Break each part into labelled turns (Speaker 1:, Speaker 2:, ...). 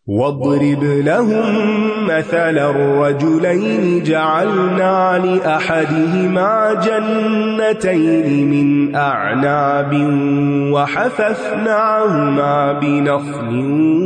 Speaker 1: واضرب لهم مثل الرجلين جعلنا لأحدهما جنتين من أعناب وحففناهما بنخل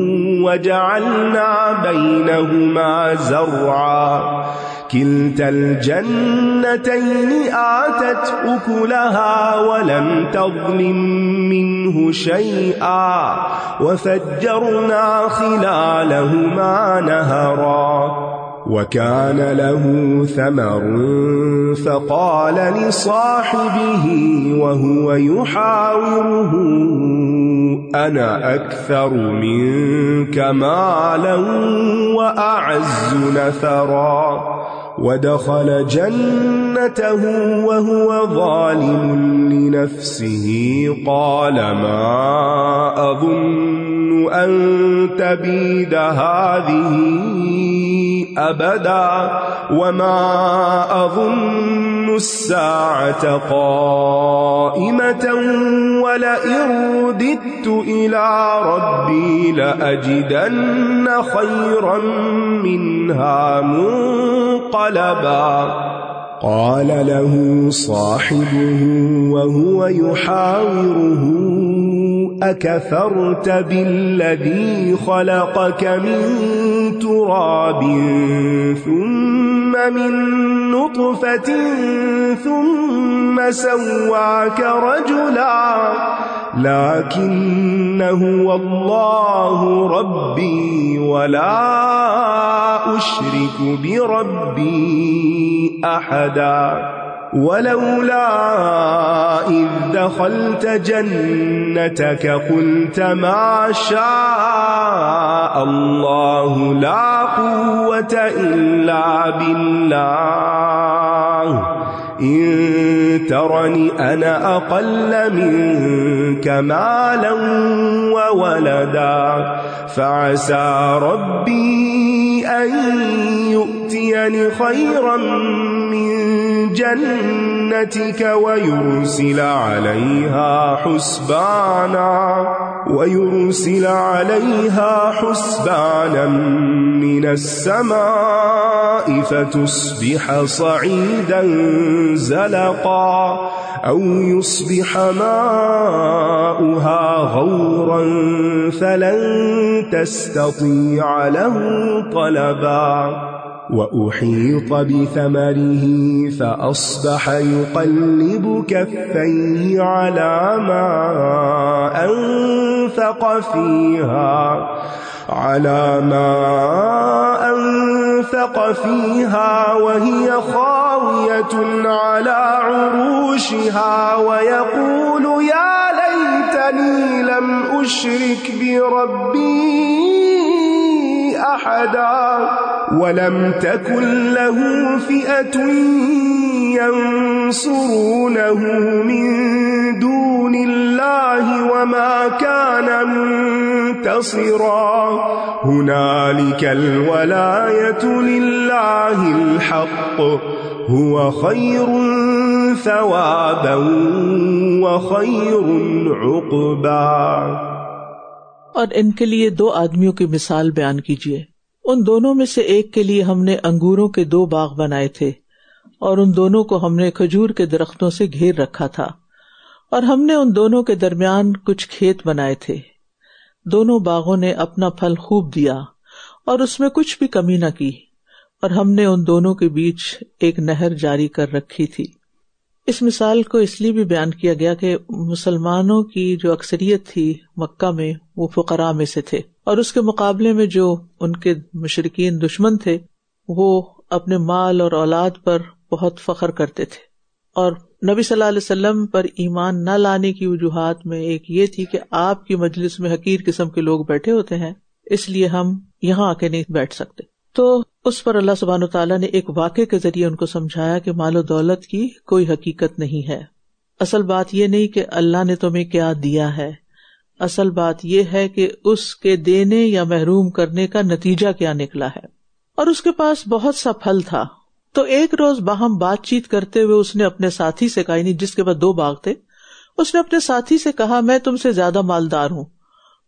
Speaker 1: وجعلنا بينهما زرعا كلتا الجنتين آتت أكلها ولم تظلم منه شيئا وفجرنا خلالهما نهرا وكان له ثمر فقال لصاحبه وهو يحاوره أنا أكثر منك مالا وأعز نفرا ودخل جنته وهو ظالم لنفسه قال ما أظن أن تبيد هذه أبدا وما أظن الساعة قائمة ولئن رددت إلى ربي لأجدن خيرا منها منقلبا قال له صاحبه وهو يحاوره أكفرت بالذي خلقك من تراب ثم من نطفة ثم سواك رجلا لكن هو الله ربي ولا أشرك بربي أحدا ولولا إذ دخلت جنتك قلت ما شاء الله لا قوة إلا بالله إن ترني أنا أقل منك مالا وولدا فعسى ربي أن يؤتيني خيرا من جنتك ويرسل عليها حسبانا من السماء فتصبح صعيدا زلقا أو يصبح ماؤها غورا فلن تستطيع له طلبا وأحيط بثمره فأصبح يقلب كفيه على ما أنفق فيها وهي خاوية على عروشها ويقول يا ليتني لم أشرك بربي أحدا ولم تكن له فئة ينصرونه من دون الله وما كان منتصرا هنالك الولاية لله الحق هو خير ثوابا وخير عقبا।
Speaker 2: और इनके लिए दो आदमियों की मिसाल बयान कीजिए। उन दोनों में से एक के लिए हमने अंगूरों के 2 बाग बनाए थे और उन दोनों को हमने खजूर के दरख्तों से घेर रखा था और हमने उन दोनों के दरमियान कुछ खेत बनाए थे। दोनों बागों ने अपना फल खूब दिया और उसमें कुछ भी कमी न की और हमने उन दोनों के बीच एक नहर जारी कर रखी थी। इस मिसाल को इसलिए भी बयान किया गया कि मुसलमानों की जो अक्सरियत थी मक्का में वो फुकरा में से थे और उसके मुकाबले में जो उनके मुशरिकीन दुश्मन थे वो अपने माल और औलाद पर बहुत फख्र करते थे और नबी सल्लल्लाहु अलैहि वसल्लम पर ईमान न लाने की वजूहात में एक ये थी कि आपकी मजलिस में हकीर किस्म के लोग बैठे होते हैं, इसलिए हम यहाँ आके नहीं बैठ सकते। तो उस पर अल्लाह सुब्हानहू तआला ने एक वाक़े के जरिए उनको समझाया कि मालो दौलत की कोई हकीकत नहीं है। असल बात यह नहीं कि अल्लाह ने तुम्हें क्या दिया है, असल बात यह है कि उसके देने या महरूम करने का नतीजा क्या निकला है। और उसके पास बहुत सा फल था, तो एक रोज बाहम बातचीत करते हुए उसने अपने साथी से कहा, जिसके पास 2 बाग थे, उसने अपने साथी से कहा मैं तुमसे ज्यादा मालदार हूँ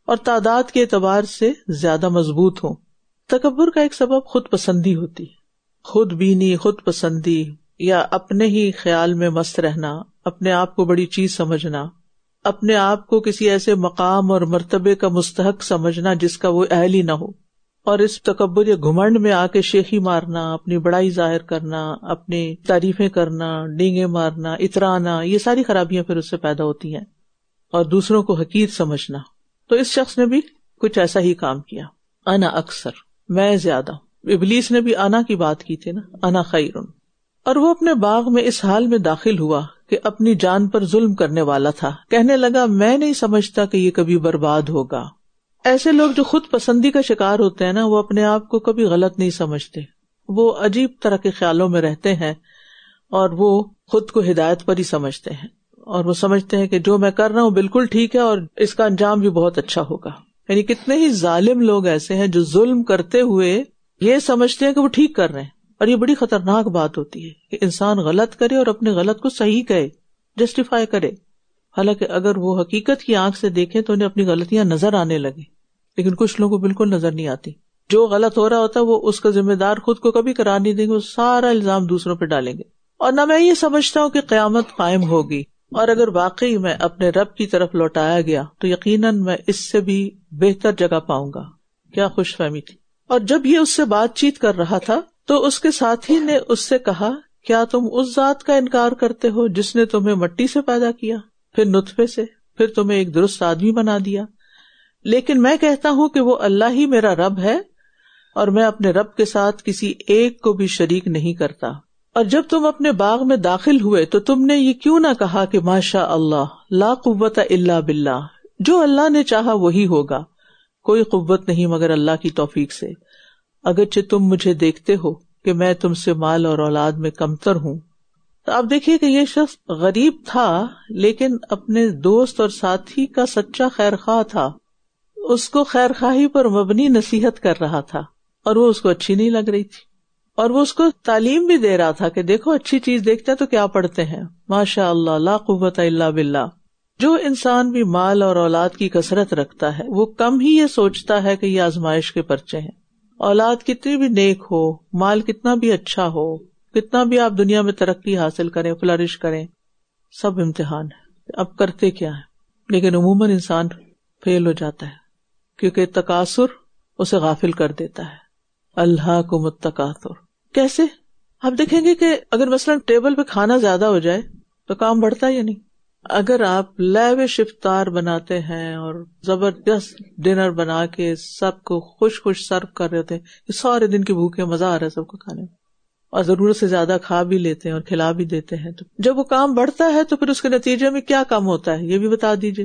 Speaker 2: اور تعداد کے اعتبار سے زیادہ مضبوط ہوں. تکبر کا ایک سبب خود پسندی ہوتی ہے، خود بینی، خود پسندی، یا اپنے ہی خیال میں مست رہنا، اپنے آپ کو بڑی چیز سمجھنا، اپنے آپ کو کسی ایسے مقام اور مرتبے کا مستحق سمجھنا جس کا وہ اہل ہی نہ ہو، اور اس تکبر یا گھمنڈ میں آ کے شیخی مارنا، اپنی بڑائی ظاہر کرنا، اپنی تعریفیں کرنا، ڈینگے مارنا، اترانا، یہ ساری خرابیاں پھر اس سے پیدا ہوتی ہیں، اور دوسروں کو حقیر سمجھنا. تو اس شخص نے بھی کچھ ایسا ہی کام کیا. انا اکثر، میں زیادہ. ابلیس نے بھی انا کی بات کی تھی نا، انا خیرن. اور وہ اپنے باغ میں اس حال میں داخل ہوا کہ اپنی جان پر ظلم کرنے والا تھا. کہنے لگا میں نہیں سمجھتا کہ یہ کبھی برباد ہوگا. ایسے لوگ جو خود پسندی کا شکار ہوتے ہیں نا، وہ اپنے آپ کو کبھی غلط نہیں سمجھتے، وہ عجیب طرح کے خیالوں میں رہتے ہیں اور وہ خود کو ہدایت پر ہی سمجھتے ہیں، اور وہ سمجھتے ہیں کہ جو میں کر رہا ہوں بالکل ٹھیک ہے اور اس کا انجام بھی بہت اچھا ہوگا. یعنی کتنے ہی ظالم لوگ ایسے ہیں جو ظلم کرتے ہوئے یہ سمجھتے ہیں کہ وہ ٹھیک کر رہے ہیں. اور یہ بڑی خطرناک بات ہوتی ہے کہ انسان غلط کرے اور اپنے غلط کو صحیح کہے، جسٹیفائی کرے، حالانکہ اگر وہ حقیقت کی آنکھ سے دیکھیں تو انہیں اپنی غلطیاں نظر آنے لگے. لیکن کچھ لوگوں کو بالکل نظر نہیں آتی. جو غلط ہو رہا ہوتا ہے وہ اس کا ذمہ دار خود کو کبھی قرار نہیں دیں گے، وہ سارا الزام دوسروں پہ ڈالیں گے. اور نہ میں یہ سمجھتا ہوں کہ قیامت قائم ہوگی، اور اگر واقعی میں اپنے رب کی طرف لوٹایا گیا تو یقیناً میں اس سے بھی بہتر جگہ پاؤں گا. کیا خوش فہمی تھی. اور جب یہ اس سے بات چیت کر رہا تھا تو اس کے ساتھی نے اس سے کہا کیا تم اس ذات کا انکار کرتے ہو جس نے تمہیں مٹی سے پیدا کیا، پھر نطفے سے، پھر تمہیں ایک درست آدمی بنا دیا؟ لیکن میں کہتا ہوں کہ وہ اللہ ہی میرا رب ہے، اور میں اپنے رب کے ساتھ کسی ایک کو بھی شریک نہیں کرتا. اور جب تم اپنے باغ میں داخل ہوئے تو تم نے یہ کیوں نہ کہا کہ ماشاء اللہ لا قوت الا باللہ، جو اللہ نے چاہا وہی ہوگا، کوئی قوت نہیں مگر اللہ کی توفیق سے. اگرچہ تم مجھے دیکھتے ہو کہ میں تم سے مال اور اولاد میں کمتر ہوں. تو آپ دیکھیے کہ یہ شخص غریب تھا لیکن اپنے دوست اور ساتھی کا سچا خیر خواہ تھا. اس کو خیر خواہی پر مبنی نصیحت کر رہا تھا اور وہ اس کو اچھی نہیں لگ رہی تھی، اور وہ اس کو تعلیم بھی دے رہا تھا کہ دیکھو اچھی چیز دیکھتے ہیں تو کیا پڑھتے ہیں، ماشاء اللہ لا قوت الا باللہ. جو انسان بھی مال اور اولاد کی کثرت رکھتا ہے وہ کم ہی یہ سوچتا ہے کہ یہ آزمائش کے پرچے ہیں. اولاد کتنی بھی نیک ہو، مال کتنا بھی اچھا ہو، کتنا بھی آپ دنیا میں ترقی حاصل کریں، فلرش کریں، سب امتحان ہے. اب کرتے کیا ہے؟ لیکن عموماً انسان فیل ہو جاتا ہے کیونکہ تکاثر اسے غافل کر دیتا ہے. الہاکم التکاثر. کیسے؟ آپ دیکھیں گے کہ اگر مثلا ٹیبل پہ کھانا زیادہ ہو جائے تو کام بڑھتا ہے یا نہیں؟ اگر آپ لیوش افطار بناتے ہیں اور زبردست ڈنر بنا کے سب کو خوش خوش سرو کر رہے ہیں کہ سارے دن کی بھوکے مزہ آ رہا ہے سب کو کھانے میں، اور ضرورت سے زیادہ کھا بھی لیتے ہیں اور کھلا بھی دیتے ہیں، تو جب وہ کام بڑھتا ہے تو پھر اس کے نتیجے میں کیا کام ہوتا ہے یہ بھی بتا دیجئے.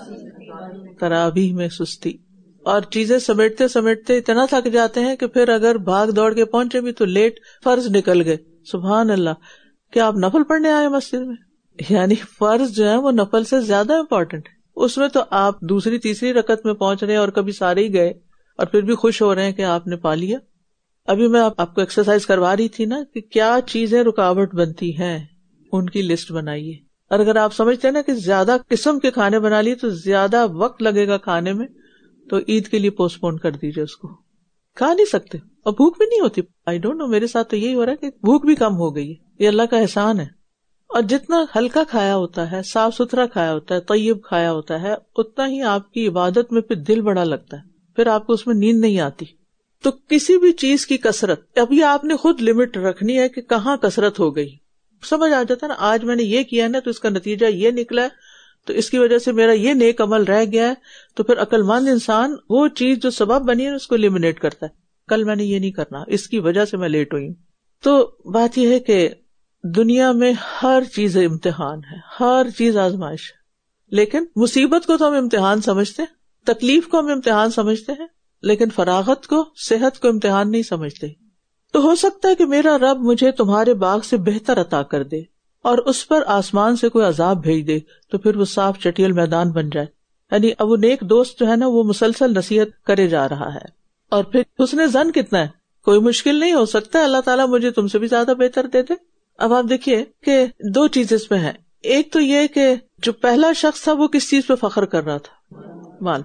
Speaker 2: تراویح میں سستی، اور چیزیں سمیٹتے سمیٹتے اتنا تھک جاتے ہیں کہ پھر اگر بھاگ دوڑ کے پہنچے بھی تو لیٹ فرض نکل گئے. سبحان اللہ، کیا آپ نفل پڑھنے آئے مسجد میں؟ یعنی فرض جو ہے وہ نفل سے زیادہ امپورٹنٹ ہے. اس میں تو آپ دوسری تیسری رکعت میں پہنچ رہے ہیں اور کبھی سارے ہی گئے اور پھر بھی خوش ہو رہے ہیں کہ آپ نے پا لیا. ابھی میں آپ کو ایکسرسائز کروا رہی تھی نا کہ کیا چیزیں رکاوٹ بنتی ہیں، ان کی لسٹ بنائیے. اور اگر آپ سمجھتے ہیں نا کہ زیادہ قسم کے کھانے بنا لیے تو زیادہ وقت لگے گا کھانے میں، تو عید کے لیے پوسٹ پون کر دیجیے، اس کو کھا نہیں سکتے اور بھوک بھی نہیں ہوتی. آئی ڈونٹ نو، میرے ساتھ تو یہی ہو رہا ہے کہ بھوک بھی کم ہو گئی ہے. یہ اللہ کا احسان ہے. اور جتنا ہلکا کھایا ہوتا ہے، صاف ستھرا کھایا ہوتا ہے، طیب کھایا ہوتا ہے، اتنا ہی آپ کی عبادت میں پھر دل بڑا لگتا ہے، پھر آپ کو اس میں نیند نہیں آتی. تو کسی بھی چیز کی کثرت ابھی آپ نے خود لمٹ رکھنی ہے کہ کہاں کثرت ہو گئی. سمجھ آ جاتا ہے نا، آج میں نے یہ کیا ہے نا تو اس کا نتیجہ یہ نکلا ہے، تو اس کی وجہ سے میرا یہ نیک عمل رہ گیا ہے. تو پھر عقل مند انسان وہ چیز جو سبب بنی ہے اس کو ایلیمنیٹ کرتا ہے. کل میں نے یہ نہیں کرنا، اس کی وجہ سے میں لیٹ ہوئی ہوں. تو بات یہ ہے کہ دنیا میں ہر چیز امتحان ہے، ہر چیز آزمائش ہے. لیکن مصیبت کو تو ہم امتحان سمجھتے ہیں، تکلیف کو ہم امتحان سمجھتے ہیں، لیکن فراغت کو، صحت کو امتحان نہیں سمجھتے. تو ہو سکتا ہے کہ میرا رب مجھے تمہارے باغ سے بہتر عطا کر دے اور اس پر آسمان سے کوئی عذاب بھیج دے تو پھر وہ صاف چٹیل میدان بن جائے. یعنی اب وہ نیک دوست جو ہے نا وہ مسلسل نصیحت کرے جا رہا ہے. اور پھر حسن ظن کتنا ہے، کوئی مشکل نہیں، ہو سکتا ہے اللہ تعالیٰ مجھے تم سے بھی زیادہ بہتر دے دے. اب آپ دیکھیے کہ دو چیز اس میں ہیں. ایک تو یہ کہ جو پہلا شخص تھا وہ کس چیز پہ فخر کر رہا تھا؟ مال پر.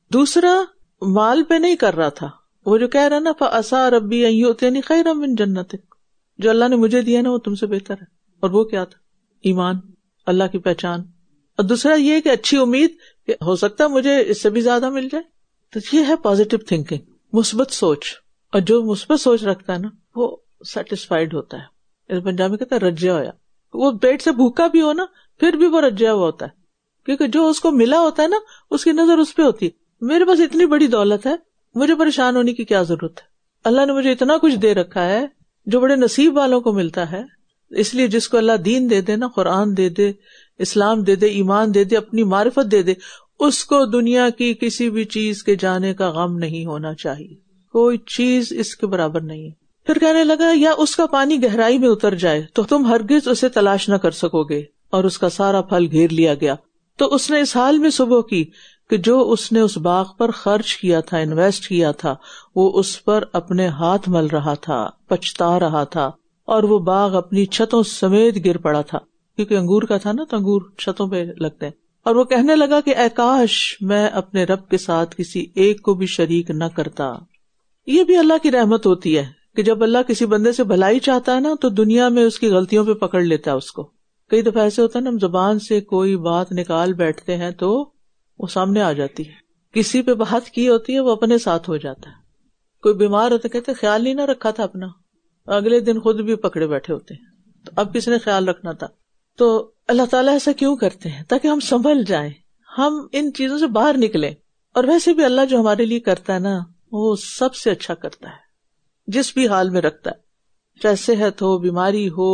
Speaker 2: دوسرا مال پہ نہیں کر رہا تھا، وہ جو کہہ رہا نا فَعَسَىٰ رَبِّي أَن يُؤْتِيَنِي خَيْرًا مِّن جَنَّتِكَ، جو اللہ نے مجھے دیا نا وہ تم سے بہتر ہے. اور وہ کیا تھا؟ ایمان، اللہ کی پہچان. اور دوسرا یہ کہ اچھی امید کہ ہو سکتا ہے مجھے اس سے بھی زیادہ مل جائے. تو یہ ہے پازیٹو تھنکنگ، مثبت سوچ. اور جو مثبت سوچ رکھتا ہے نا وہ سیٹسفائیڈ ہوتا ہے. پنجابی کہتا ہے رجیا ہوا. وہ پیٹ سے بھوکا بھی ہو نا پھر بھی وہ رجیا ہوا ہوتا ہے، کیونکہ جو اس کو ملا ہوتا ہے نا اس کی نظر اس پہ ہوتی ہے. میرے پاس اتنی بڑی دولت ہے، مجھے پریشان ہونے کی کیا ضرورت ہے؟ اللہ نے مجھے اتنا کچھ دے رکھا ہے جو بڑے نصیب والوں کو ملتا ہے. اس لیے جس کو اللہ دین دے دے نا، قرآن دے دے، اسلام دے دے، ایمان دے دے، اپنی معرفت دے دے، اس کو دنیا کی کسی بھی چیز کے جانے کا غم نہیں ہونا چاہیے. کوئی چیز اس کے برابر نہیں ہے. پھر کہنے لگا یا اس کا پانی گہرائی میں اتر جائے تو تم ہرگز اسے تلاش نہ کر سکو گے، اور اس کا سارا پھل گھیر لیا گیا. تو اس نے اس حال میں صبح کی کہ جو اس نے اس باغ پر خرچ کیا تھا، انویسٹ کیا تھا، وہ اس پر اپنے ہاتھ مل رہا تھا، پچھتا رہا تھا، اور وہ باغ اپنی چھتوں سمیت گر پڑا تھا، کیونکہ انگور کا تھا نا تو انگور چھتوں پہ لگتے ہیں. اور وہ کہنے لگا کہ اے کاش میں اپنے رب کے ساتھ کسی ایک کو بھی شریک نہ کرتا. یہ بھی اللہ کی رحمت ہوتی ہے کہ جب اللہ کسی بندے سے بھلائی چاہتا ہے نا تو دنیا میں اس کی غلطیوں پہ پکڑ لیتا ہے اس کو. کئی دفعہ ایسے ہوتا ہے نا، ہم زبان سے کوئی بات نکال بیٹھتے ہیں تو وہ سامنے آ جاتی ہے. کسی پہ بات کی ہوتی ہے وہ اپنے ساتھ ہو جاتا ہے. کوئی بیمار ہوتا کہتے خیال نہیں نہ رکھا تھا اپنا، اگلے دن خود بھی پکڑے بیٹھے ہوتے ہیں، تو اب کس نے خیال رکھنا تھا. تو اللہ تعالیٰ ایسا کیوں کرتے ہیں؟ تاکہ ہم سنبھل جائیں، ہم ان چیزوں سے باہر نکلیں. اور ویسے بھی اللہ جو ہمارے لیے کرتا ہے نا وہ سب سے اچھا کرتا ہے، جس بھی حال میں رکھتا ہے، چاہے صحت ہو، بیماری ہو،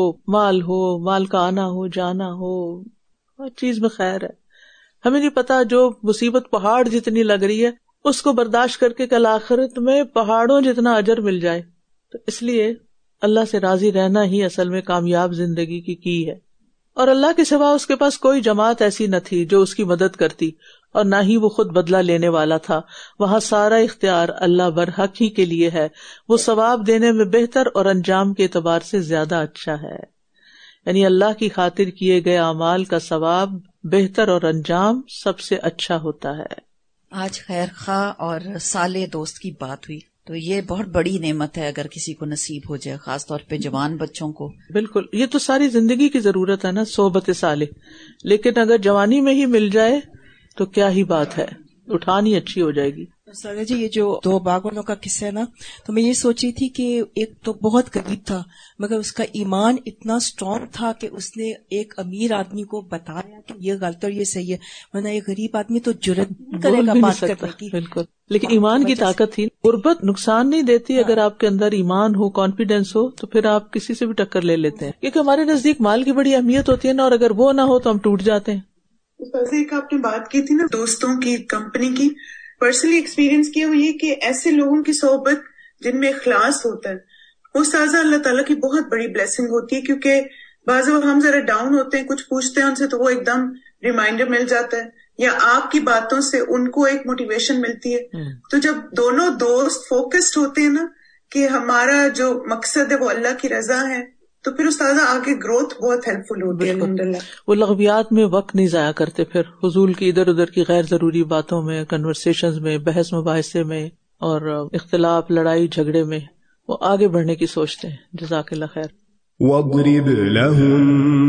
Speaker 2: مال کا آنا ہو، جانا ہو، ہر چیز میں خیر ہے. ہمیں نہیں پتا جو مصیبت پہاڑ جتنی لگ رہی ہے اس کو برداشت کر کے کل آخرت میں پہاڑوں جتنا اجر مل جائے. تو اس لیے اللہ سے راضی رہنا ہی اصل میں کامیاب زندگی کی ہے. اور اللہ کے سوا اس کے پاس کوئی جماعت ایسی نہ تھی جو اس کی مدد کرتی، اور نہ ہی وہ خود بدلہ لینے والا تھا. وہاں سارا اختیار اللہ برحق ہی کے لیے ہے. وہ ثواب دینے میں بہتر اور انجام کے اعتبار سے زیادہ اچھا ہے. یعنی اللہ کی خاطر کیے گئے اعمال کا ثواب بہتر اور انجام سب سے اچھا ہوتا ہے.
Speaker 3: آج خیر خواہ اور صالح دوست کی بات ہوئی تو یہ بہت بڑی نعمت ہے اگر کسی کو نصیب ہو جائے، خاص طور پہ جوان بچوں کو. بالکل،
Speaker 2: یہ تو ساری زندگی کی ضرورت ہے نا، صحبت صالح. لیکن اگر جوانی میں ہی مل جائے تو کیا ہی بات ہے، اٹھانی اچھی ہو جائے گی.
Speaker 4: سارا جی، یہ جو 2 باغ والوں کا قصہ ہے نا، تو میں یہ سوچی تھی کہ ایک تو بہت غریب تھا مگر اس کا ایمان اتنا اسٹرانگ تھا کہ اس نے ایک امیر آدمی کو بتایا کہ یہ غلط اور یہ صحیح ہے، ورنہ ایک غریب آدمی تو جرئت نہیں کرے گا بات کرنے کی.
Speaker 2: بالکل، لیکن ایمان کی طاقت تھی. غربت نقصان نہیں دیتی اگر آپ کے اندر ایمان ہو، کانفیڈینس ہو، تو پھر آپ کسی سے بھی ٹکر لے لیتے ہیں، کیونکہ ہمارے نزدیک مال کی بڑی اہمیت ہوتی ہے نا، اور اگر وہ نہ ہو تو ہم ٹوٹ جاتے ہیں.
Speaker 5: ایک آپ نے بات کی تھی نا دوستوں کی، کمپنی کی، پرسنلی ایکسپیرینس کیا وہ یہ کہ ایسے لوگوں کی صحبت جن میں اخلاص ہوتا ہے وہ سازا اللہ تعالیٰ کی بہت بڑی بلیسنگ ہوتی ہے. کیونکہ بعض وقت ہم ذرا ڈاؤن ہوتے ہیں، کچھ پوچھتے ہیں ان سے تو وہ ایک دم ریمائنڈر مل جاتا ہے، یا آپ کی باتوں سے ان کو ایک موٹیویشن ملتی ہے. تو جب دونوں دوست فوکسڈ ہوتے ہیں نا کہ ہمارا جو مقصد ہے وہ اللہ کی رضا ہے، تو پھر استاذہ آگے گروتھ بہت ہیلپ فل ہوتی ہے. الحمدللہ
Speaker 2: وہ لغویات میں وقت نہیں ضائع کرتے، پھر فضول کی ادھر ادھر کی غیر ضروری باتوں میں، کنورسیشنز میں، بحث مباحثے میں، اور اختلاف، لڑائی جھگڑے میں وہ آگے بڑھنے کی سوچتے ہیں. جزاک اللہ خیر.
Speaker 1: واضرب لهم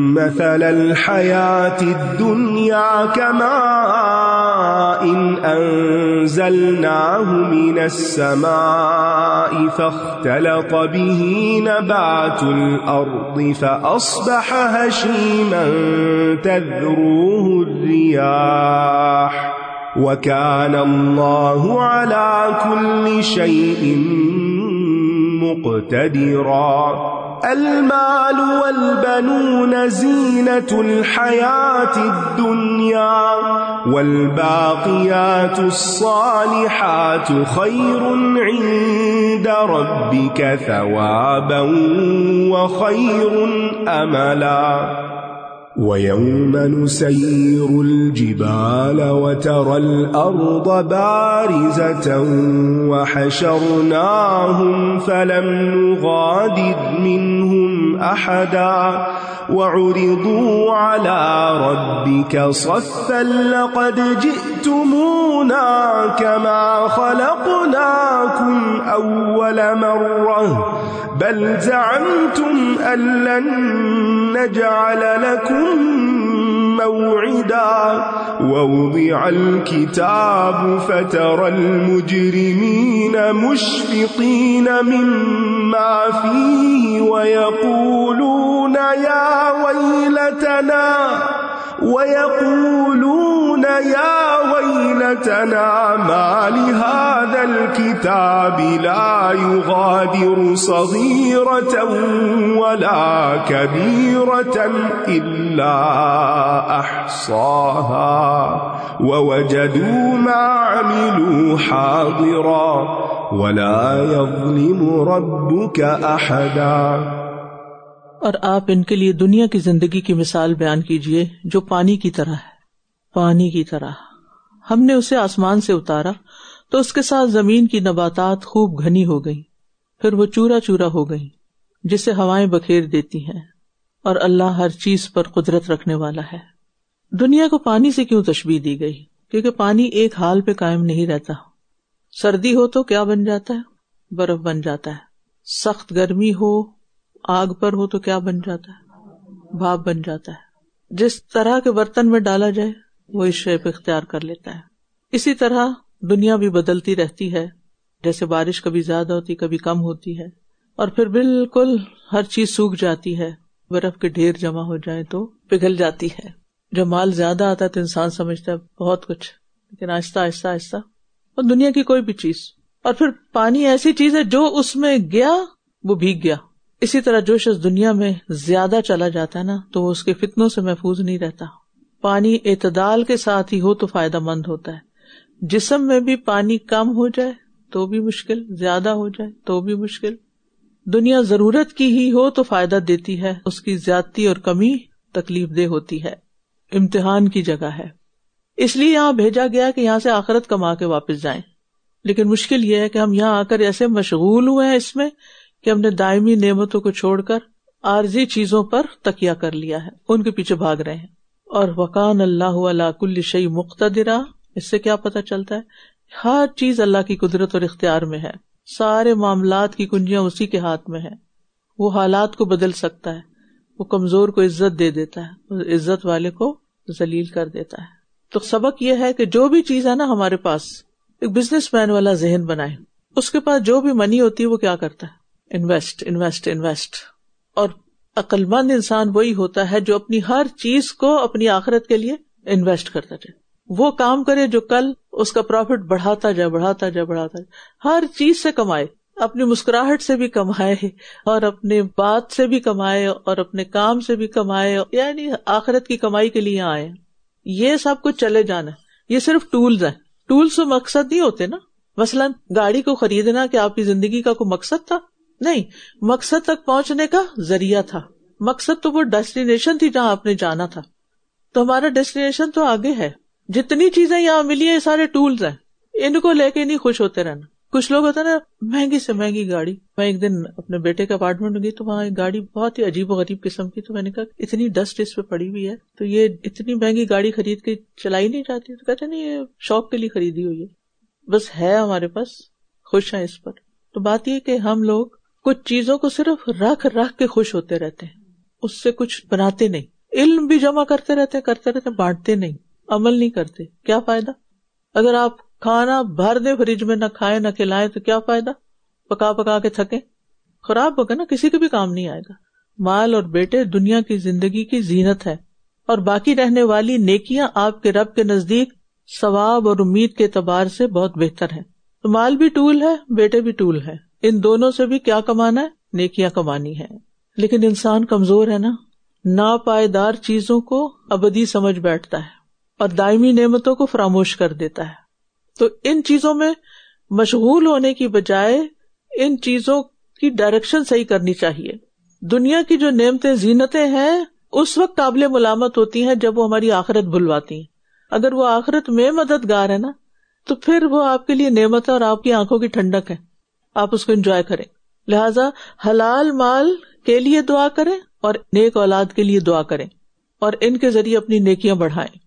Speaker 1: مثل الحياة الدنيا كماء أنزلناه من السماء فاختلط به نبات الأرض فأصبح هشيما تذروه الرياح وكان الله على كل شيء مقتدرا. المال والبنون زينة الحياة الدنيا والباقيات الصالحات خير عند ربك ثوابا وخير أملا. ويوم نسير الجبال وترى الأرض بارزة وحشرناهم فلم نغادر منهم أحدا وعرضوا على ربك صفا لقد جئتمونا خلقتمونا كما خلقناكم أول مرة بل زعمتم أن لن نجعل لكم موعدا ووضع الكتاب فترى المجرمين مشفقين مما فيه ويقولون يا ويلتنا ما لهذا الكتاب لا يغادر صغيرة ولا كبيرة إلا أحصاها ووجدوا ما عملوا حاضرا ولا يظلم ربك أحدا.
Speaker 2: اور آپ ان کے لیے دنیا کی زندگی کی مثال بیان کیجئے جو پانی کی طرح ہے. پانی کی طرح ہم نے اسے آسمان سے اتارا تو اس کے ساتھ زمین کی نباتات خوب گھنی ہو گئی، پھر وہ چورا چورا ہو گئی جسے ہوائیں بکھیر دیتی ہیں، اور اللہ ہر چیز پر قدرت رکھنے والا ہے. دنیا کو پانی سے کیوں تشبیہ دی گئی؟ کیونکہ پانی ایک حال پہ قائم نہیں رہتا. سردی ہو تو کیا بن جاتا ہے؟ برف بن جاتا ہے. سخت گرمی ہو، آگ پر ہو تو کیا بن جاتا ہے؟ بھاپ بن جاتا ہے. جس طرح کے برتن میں ڈالا جائے وہ اس شے پہ اختیار کر لیتا ہے. اسی طرح دنیا بھی بدلتی رہتی ہے، جیسے بارش کبھی زیادہ ہوتی کبھی کم ہوتی ہے، اور پھر بالکل ہر چیز سوکھ جاتی ہے. برف کے ڈھیر جمع ہو جائے تو پگھل جاتی ہے. جب مال زیادہ آتا ہے تو انسان سمجھتا ہے بہت کچھ، لیکن آہستہ آہستہ آہستہ. اور دنیا کی کوئی بھی چیز. اور پھر پانی ایسی چیز ہے جو اس میں گیا وہ بھیگ گیا. اسی طرح جو شخص دنیا میں زیادہ چلا جاتا ہے نا تو وہ اس کے فتنوں سے محفوظ نہیں رہتا. پانی اعتدال کے ساتھ ہی ہو تو فائدہ مند ہوتا ہے. جسم میں بھی پانی کم ہو جائے تو بھی مشکل، زیادہ ہو جائے تو بھی مشکل. دنیا ضرورت کی ہی ہو تو فائدہ دیتی ہے، اس کی زیادتی اور کمی تکلیف دہ ہوتی ہے، امتحان کی جگہ ہے. اس لیے یہاں بھیجا گیا کہ یہاں سے آخرت کما کے واپس جائیں. لیکن مشکل یہ ہے کہ ہم یہاں آ کر ایسے مشغول ہوئے ہیں اس میں کہ ہم نے دائمی نعمتوں کو چھوڑ کر عارضی چیزوں پر تکیہ کر لیا ہے، ان کے پیچھے بھاگ رہے ہیں. اور وَكَانَ اللَّهُ عَلَىٰ كُلِّ شَيْءٍ مُقْتَدِرًا، اس سے کیا پتہ چلتا ہے؟ ہر چیز اللہ کی قدرت اور اختیار میں ہے. سارے معاملات کی کنجیاں اسی کے ہاتھ میں ہے. وہ حالات کو بدل سکتا ہے. وہ کمزور کو عزت دے دیتا ہے، عزت والے کو ذلیل کر دیتا ہے. تو سبق یہ ہے کہ جو بھی چیز ہے نا ہمارے پاس، ایک بزنس مین والا ذہن بنائے. اس کے پاس جو بھی منی ہوتی ہے وہ کیا کرتا ہے؟ انویسٹ. اور عقل مند انسان وہی ہوتا ہے جو اپنی ہر چیز کو اپنی آخرت کے لیے انویسٹ کرتا جائے. وہ کام کرے جو کل اس کا پروفٹ بڑھاتا جائے. ہر چیز سے کمائے، اپنی مسکراہٹ سے بھی کمائے اور اپنے بات سے بھی کمائے اور اپنے کام سے بھی کمائے. یعنی آخرت کی کمائی کے لیے آئے. یہ سب کچھ چلے جانا ہے. یہ صرف ٹولز ہیں. ٹولز تو مقصد نہیں ہوتے نا. مثلاً گاڑی کو خریدنا کہ آپ کی زندگی کا کوئی مقصد تھا؟ نہیں، مقصد تک پہنچنے کا ذریعہ تھا. مقصد تو وہ ڈیسٹینیشن تھی جہاں آپ نے جانا تھا. تو ہمارا ڈیسٹینیشن تو آگے ہے. جتنی چیزیں یہاں ملی ہیں یہ سارے ٹولز ہیں. ان کو لے کے نہیں خوش ہوتے رہنا. کچھ لوگ ہوتا ہے نا مہنگی سے مہنگی گاڑی. میں ایک دن اپنے بیٹے کے اپارٹمنٹ میں گئی تو وہاں ایک گاڑی بہت ہی عجیب و غریب قسم کی. تو میں نے کہا اتنی ڈسٹ اس پہ پڑی ہوئی ہے تو یہ اتنی مہنگی گاڑی خرید کے چلائی نہیں جاتی. تو کہتے نہیں یہ شوق کے لیے خریدی ہوئی ہے، بس ہے ہمارے پاس، خوش ہیں اس پر. تو بات یہ کہ ہم لوگ کچھ چیزوں کو صرف رکھ کے خوش ہوتے رہتے ہیں، اس سے کچھ بناتے نہیں. علم بھی جمع کرتے رہتے بانٹتے نہیں، عمل نہیں کرتے. کیا فائدہ؟ اگر آپ کھانا بھر دیں فریج میں، نہ کھائیں نہ کھلائیں تو کیا فائدہ؟ پکا کے تھکیں، خراب ہوگا نا، کسی کے بھی کام نہیں آئے گا. مال اور بیٹے دنیا کی زندگی کی زینت ہے، اور باقی رہنے والی نیکیاں آپ کے رب کے نزدیک ثواب اور امید کے اعتبار سے بہت بہتر ہیں. تو مال بھی ٹول ہے، بیٹے بھی ٹول ہے. ان دونوں سے بھی کیا کمانا ہے؟ نیکیاں کمانی ہے. لیکن انسان کمزور ہے نا، ناپائیدار چیزوں کو ابدی سمجھ بیٹھتا ہے اور دائمی نعمتوں کو فراموش کر دیتا ہے. تو ان چیزوں میں مشغول ہونے کی بجائے ان چیزوں کی ڈائریکشن صحیح کرنی چاہیے. دنیا کی جو نعمتیں زینتیں ہیں اس وقت قابل ملامت ہوتی ہیں جب وہ ہماری آخرت بھلواتی ہیں. اگر وہ آخرت میں مددگار ہے نا تو پھر وہ آپ کے لیے نعمت ہے اور آپ کی آنکھوں کی ٹھنڈک ہے، آپ اس کو انجوائے کریں. لہذا حلال مال کے لیے دعا کریں اور نیک اولاد کے لیے دعا کریں اور ان کے ذریعے اپنی نیکیاں بڑھائیں.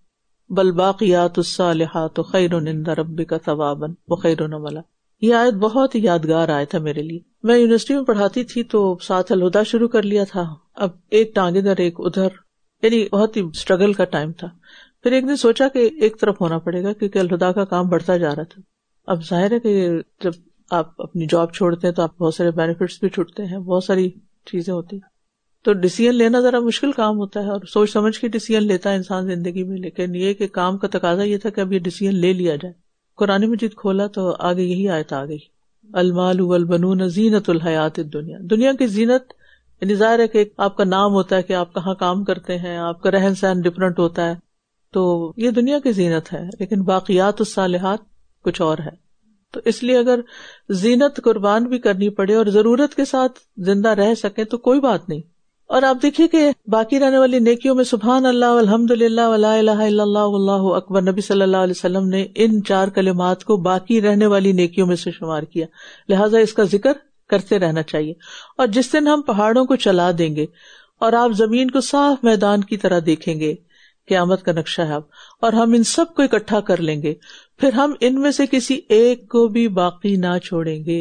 Speaker 2: بل باقیات الصالحات خیر عند ربک ثوابا وخیر املا. یہ آیت بہت یادگار آیت ہے میرے لیے. میں یونیورسٹی میں پڑھاتی تھی تو ساتھ الہدیٰ شروع کر لیا تھا. اب ایک ٹانگ ادھر ایک ادھر، یعنی بہت ہی اسٹرگل کا ٹائم تھا. پھر ایک دن سوچا کہ ایک طرف ہونا پڑے گا کیونکہ الہدیٰ کا کام بڑھتا جا رہا تھا. اب ظاہر ہے کہ جب آپ اپنی جاب چھوڑتے ہیں تو آپ بہت سارے بینیفٹس بھی چھوٹتے ہیں، بہت ساری چیزیں ہوتی ہیں، تو ڈیسیژن لینا ذرا مشکل کام ہوتا ہے، اور سوچ سمجھ کے ڈیسیژن لیتا ہے انسان زندگی میں. لیکن یہ کہ کام کا تقاضا یہ تھا کہ اب یہ ڈیسیژن لے لیا جائے. قرآن مجید کھولا تو آگے یہی آیت آ گئی، المال والبنون زینت الحیات الدنیا. دنیا کی زینت یعنی ظاہر ہے کہ آپ کا نام ہوتا ہے کہ آپ کہاں کام کرتے ہیں، آپ کا رہن سہن ڈفرینٹ ہوتا ہے، تو یہ دنیا کی زینت ہے. لیکن باقیات الصالحات کچھ اور ہے. تو اس لیے اگر زینت قربان بھی کرنی پڑے اور ضرورت کے ساتھ زندہ رہ سکیں تو کوئی بات نہیں. اور آپ دیکھیے کہ باقی رہنے والی نیکیوں میں سبحان اللہ والحمد للہ ولا الہ الا اللہ واللہ اکبر، نبی صلی اللہ علیہ وسلم نے ان 4 کلمات کو باقی رہنے والی نیکیوں میں سے شمار کیا. لہٰذا اس کا ذکر کرتے رہنا چاہیے. اور جس دن ہم پہاڑوں کو چلا دیں گے اور آپ زمین کو صاف میدان کی طرح دیکھیں گے، قیامت کا نقشہ ہے اب، اور ہم ان سب کو اکٹھا کر لیں گے، پھر ہم ان میں سے کسی ایک کو بھی باقی نہ چھوڑیں گے،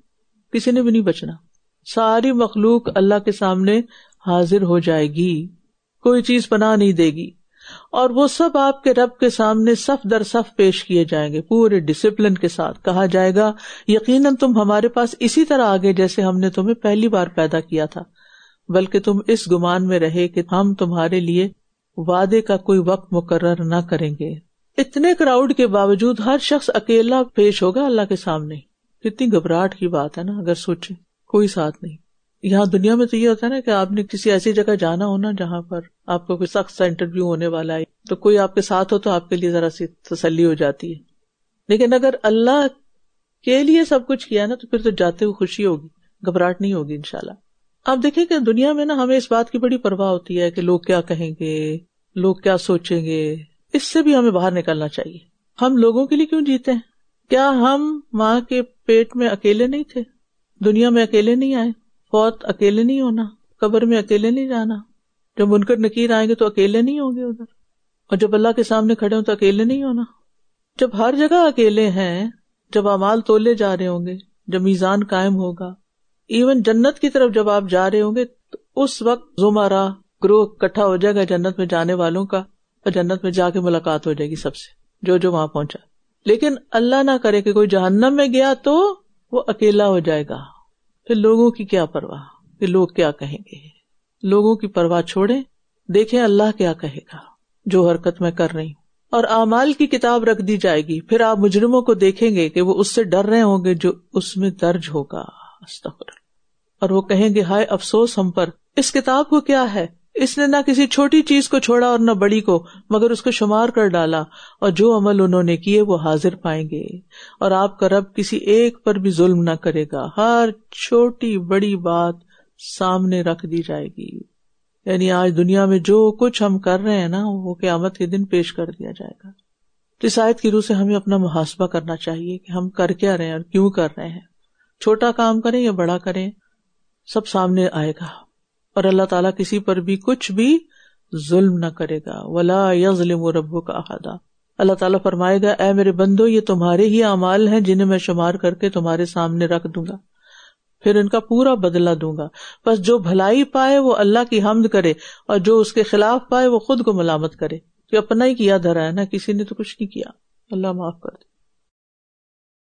Speaker 2: کسی نے بھی نہیں بچنا. ساری مخلوق اللہ کے سامنے حاضر ہو جائے گی، کوئی چیز پناہ نہیں دے گی، اور وہ سب آپ کے رب کے سامنے صف در صف پیش کیے جائیں گے پورے ڈسپلن کے ساتھ. کہا جائے گا یقیناً تم ہمارے پاس اسی طرح آگے جیسے ہم نے تمہیں پہلی بار پیدا کیا تھا، بلکہ تم اس گمان میں رہے کہ ہم تمہارے لیے وعدے کا کوئی وقت مقرر نہ کریں گے. اتنے کراؤڈ کے باوجود ہر شخص اکیلا پیش ہوگا اللہ کے سامنے. کتنی گھبراہٹ کی بات ہے نا، اگر سوچیں کوئی ساتھ نہیں. یہاں دنیا میں تو یہ ہوتا ہے نا کہ آپ نے کسی ایسی جگہ جانا ہو نا جہاں پر آپ کو کوئی سخت سا انٹرویو ہونے والا ہے تو کوئی آپ کے ساتھ ہو تو آپ کے لیے ذرا سی تسلی ہو جاتی ہے. لیکن اگر اللہ کے لیے سب کچھ کیا نا تو پھر تو جاتے ہوئے خوشی ہوگی، گھبراہٹ نہیں ہوگی انشاءاللہ. آپ دیکھیں کہ دنیا میں نا ہمیں اس بات کی بڑی پرواہ ہوتی ہے کہ لوگ کیا کہیں گے، لوگ کیا سوچیں گے. اس سے بھی ہمیں باہر نکلنا چاہیے. ہم لوگوں کے لیے کیوں جیتے ہیں؟ کیا ہم ماں کے پیٹ میں اکیلے نہیں تھے؟ دنیا میں اکیلے نہیں آئے؟ فوت اکیلے نہیں ہونا؟ قبر میں اکیلے نہیں جانا؟ جب منکر نکیر آئیں گے تو اکیلے نہیں ہوں گے ادھر؟ اور جب اللہ کے سامنے کھڑے ہوں تو اکیلے نہیں ہونا؟ جب ہر جگہ اکیلے ہیں، جب اعمال تولے جا رہے ہوں گے، جب میزان قائم ہوگا، ایون جنت کی طرف جب آپ جا رہے ہوں گے تو اس وقت زمرہ گروہ اکٹھا ہو جائے گا جنت میں جانے والوں کا، اور جنت میں جا کے ملاقات ہو جائے گی سب سے جو وہاں پہنچا. لیکن اللہ نہ کرے کہ کوئی جہنم میں گیا تو وہ اکیلا ہو جائے گا. پھر لوگوں کی کیا پرواہ کہ لوگ کیا کہیں گے؟ لوگوں کی پرواہ چھوڑیں، دیکھیں اللہ کیا کہے گا جو حرکت میں کر رہی ہوں. اور اعمال کی کتاب رکھ دی جائے گی، پھر آپ مجرموں کو دیکھیں گے کہ وہ اس سے ڈر رہے ہوں گے جو اس میں درج ہوگا. استغفر. اور وہ کہیں گے ہائے افسوس ہم پر، اس کتاب کو کیا ہے، اس نے نہ کسی چھوٹی چیز کو چھوڑا اور نہ بڑی کو، مگر اس کو شمار کر ڈالا، اور جو عمل انہوں نے کیے وہ حاضر پائیں گے. اور آپ کا رب کسی ایک پر بھی ظلم نہ کرے گا، ہر چھوٹی بڑی بات سامنے رکھ دی جائے گی. یعنی آج دنیا میں جو کچھ ہم کر رہے ہیں نا وہ قیامت کے دن پیش کر دیا جائے گا. تو اس آیت کی روح سے ہمیں اپنا محاسبہ کرنا چاہیے کہ ہم کر کیا رہے ہیں اور کیوں کر رہے ہیں. چھوٹا کام کریں یا بڑا کریں، سب سامنے آئے گا. اور اللہ تعالیٰ کسی پر بھی کچھ بھی ظلم نہ کرے گا. وَلَا يَظْلِمُ رَبُّكَ أَحَدًا. اللہ تعالیٰ فرمائے گا اے میرے بندو یہ تمہارے ہی اعمال ہیں جنہیں میں شمار کر کے تمہارے سامنے رکھ دوں گا، پھر ان کا پورا بدلہ دوں گا. بس جو بھلائی پائے وہ اللہ کی حمد کرے، اور جو اس کے خلاف پائے وہ خود کو ملامت کرے کہ اپنا ہی کیا دھرا ہے نا، کسی نے تو کچھ نہیں کیا. اللہ معاف کر دے.